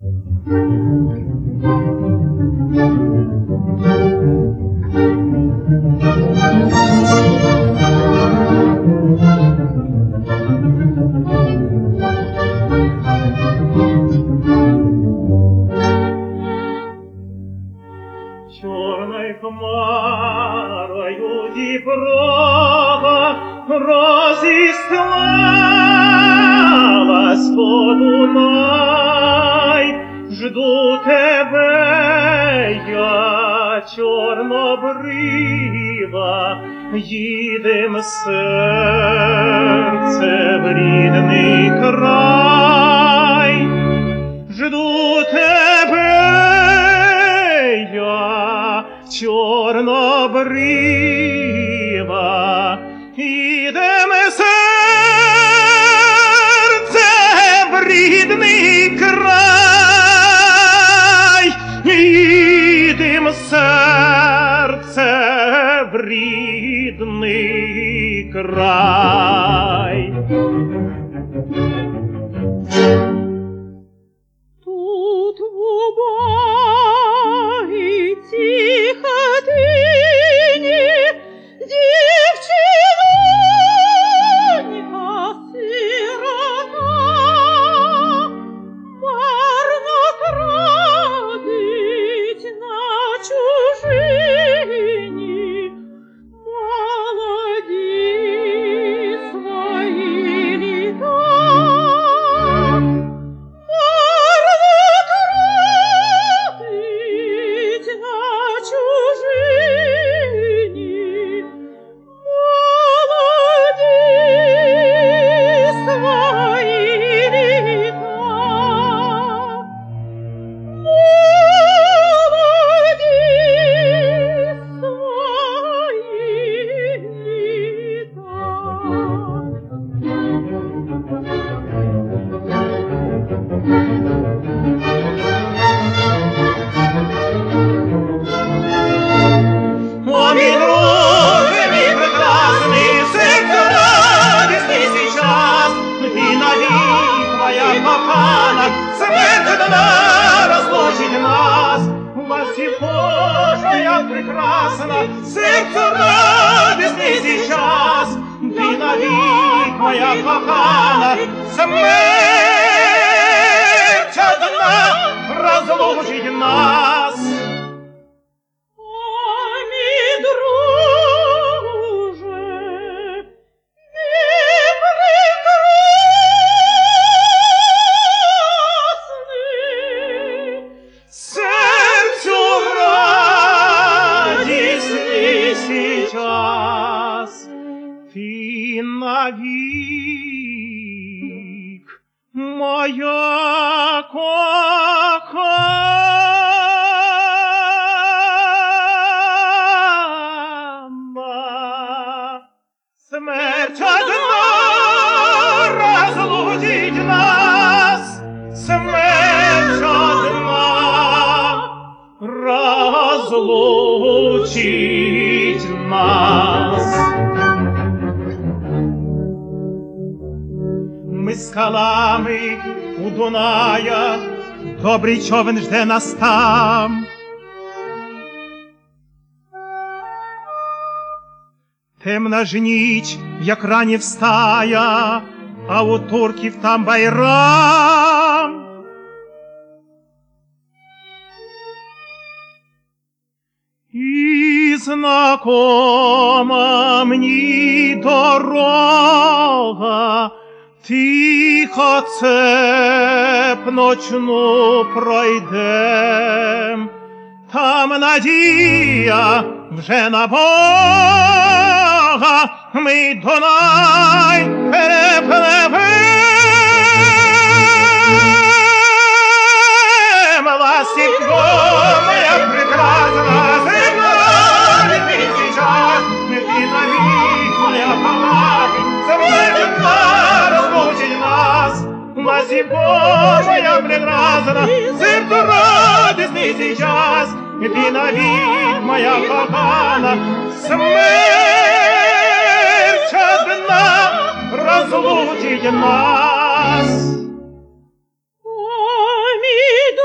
Черной хмарою Діброва розіслалась по Дунай. Жду тебе я, чорнобрива, їдем серце в рідний край. Жду тебе я, чорнобрива, їдем серце в рідний край, їдем серце в рідний край. Тут в убогій хатині дівчинонька сирота марно тратить на чужині молоді свої літа. Смерть одна разлучит нас, власти Божия прекрасна, сердцу радостный сейчас. Ты навек моя кохана, смерть одна разлучит нас. Сейчас ты навек моя кохана. Смерть одна разлучит нас, смерть одна разлучит нас. Ми скалами у Дуная, добрий човен жде нас там. Темна ж ніч, як ранів стая, а у турків там байрам. І знакома мені дорога, тихо цеп ночну пройдем. Там надія вже на Бога, ми Дунай перепливем. Ластівко моя прекрасна, земля ти сейчас, ти навік моя кохана, смерть разлучить нас. Ластівко моя прекрасна, сердце радостный сейчас, ты навек моя кохана, смерть одна разлучить нас. Ой,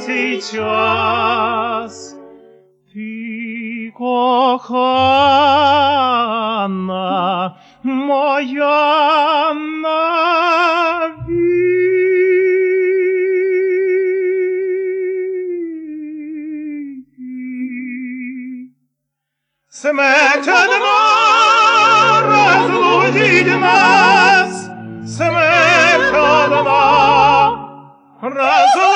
сей час. Ти кохана моя навіки. Смерть одна розлучить нас, смерть одна розлучить